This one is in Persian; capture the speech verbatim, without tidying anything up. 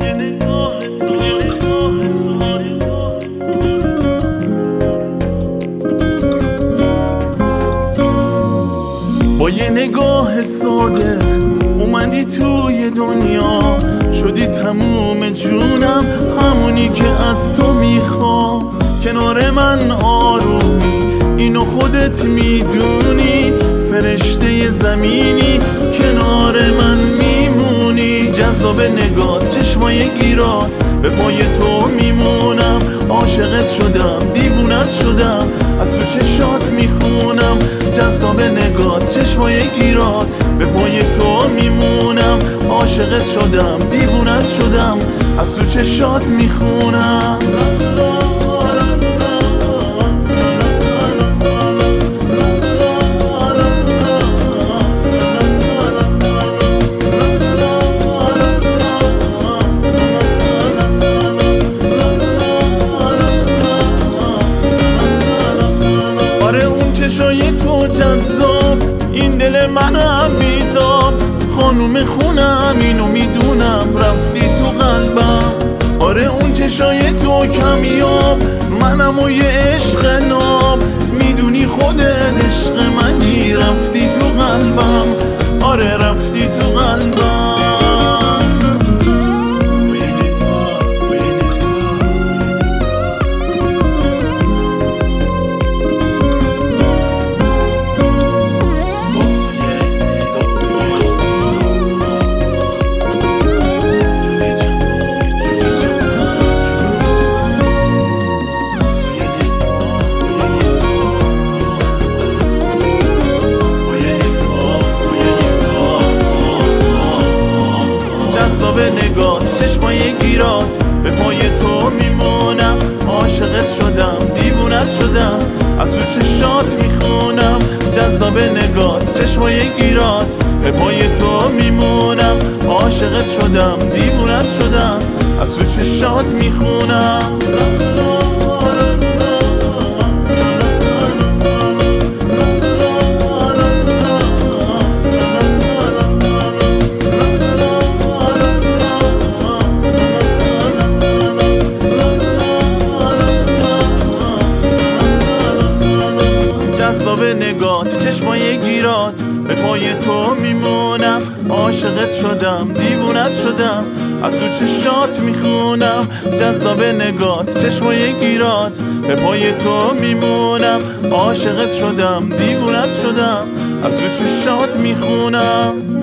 با یه نگاه ساده اومدی توی دنیا، شدی تموم جونم، همونی که از تو میخوام. کنار من آرومی، اینو خودت میدونی، فرشته زمینی کنار من میمونی. جذاب نگات، چشمای گیرات، به پای تو میمونم. عاشقت شدم، دیوونت شدم، از تو چشات میخونم. جذاب نگات، چشمای گیرات، به پای تو میمونم. عاشقت شدم، دیوونت شدم، از تو چشات میخونم. چشای تو جذاب، این دل منم بیتاب. خانوم خونم، اینو میدونم، رفتی تو قلبم. آره اون چشای تو کمیاب، منم و یه عشق ناب. میدونی خودت عشق منی، رفتی تو قلبم. آره رفتی تو قلبم. نگات، چشمای گیرات، به پای تو میمونم. عاشقت شدم، دیوونت شدم، از تو چشات میخونم. جذاب نگات، چشمای گیرات، به پای تو میمونم. عاشقت شدم، دیوونت شدم، از تو چشات میخونم. جذاب نگات، چشمای گیرات، به پای تو میمونم. عاشقت شدم، دیوونت شدم، از تو چشات میخونم. جذاب نگات، چشمای گیرات، به پای تو میمونم. عاشقت شدم، دیوونت شدم، از تو چشات میخونم.